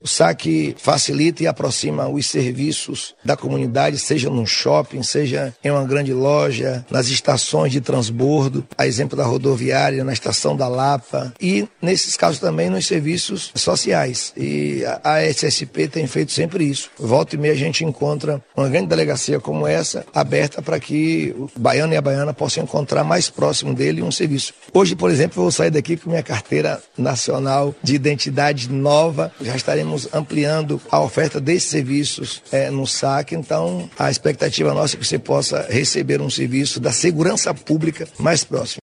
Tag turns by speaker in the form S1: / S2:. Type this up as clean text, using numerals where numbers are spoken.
S1: O SAC facilita e aproxima os serviços da comunidade, seja num shopping, seja em uma grande loja, nas estações de transbordo, a exemplo da rodoviária, na estação da Lapa e, nesses casos também, nos serviços sociais. E a SSP tem feito sempre isso. Volta e meia a gente encontra uma grande delegacia como essa, aberta para que o baiano e a baiana possam encontrar mais próximo dele um serviço. Hoje, por exemplo, eu vou sair daqui com minha carteira nacional de identidade nova. Já estaremos ampliando a oferta desses serviços no SAC. Então, a expectativa nossa é que você possa receber um serviço da segurança pública mais próximo.